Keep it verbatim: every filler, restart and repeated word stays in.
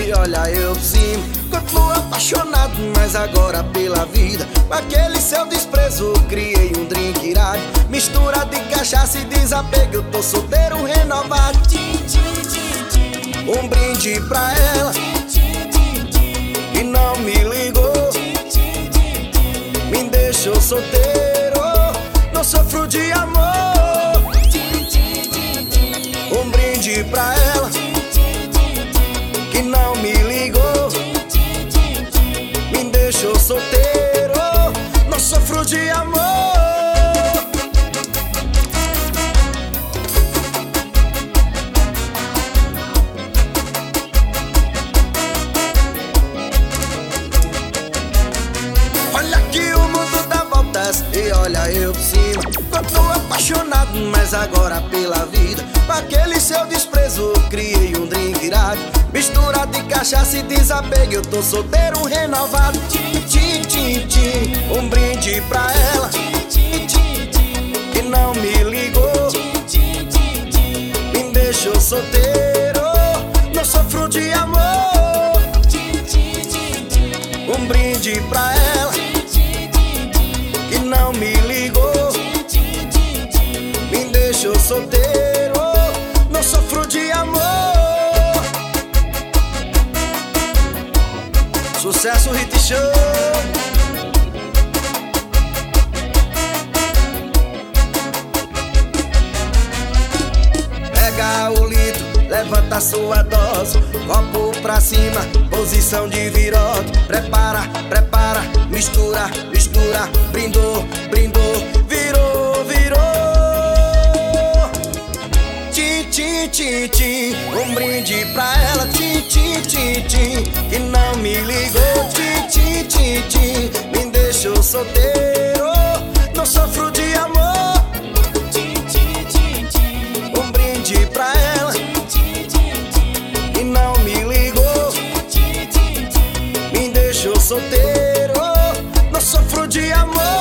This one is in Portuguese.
E olha eu sim, continuo apaixonado, mas agora pela vida. Com aquele seu desprezo criei um drink irado, mistura de cachaça e desapego. Eu tô solteiro renovado. Um brinde pra ela que não me ligou, me deixou solteiro, não sofro de amor. Um brinde pra ela que não me ligou, me deixou solteiro, não sofro de amor. Olha que o mundo dá voltas e olha eu por cima. Tô apaixonado, mas agora pela vida. Com aquele seu desprezo criei um drink irado, mistura de cachaça e desapego. Eu tô solteiro renovado. Tchim, tchim, tchim. Um brinde pra ela que não me ligou, me deixou solteiro, não sofro de amor. Um brinde pra ela que não me ligou, me deixou solteiro, não sofro de amor. Sucesso Hit Show. Pega o litro, levanta sua dose, copo pra cima, posição de virote. Prepara, prepara, mistura, mistura, brindou, brindou, virou, virou. Tchim, tchim, tchim, tchim. Um brinde pra ela, tchim, tchim, tchim, tchim, que não me ligou. Tchim, tchim, tchim, tchim, me deixou solteiro, não sofro de amor. Um brinde pra ela que não me ligou, me deixou solteiro, não sofro de amor.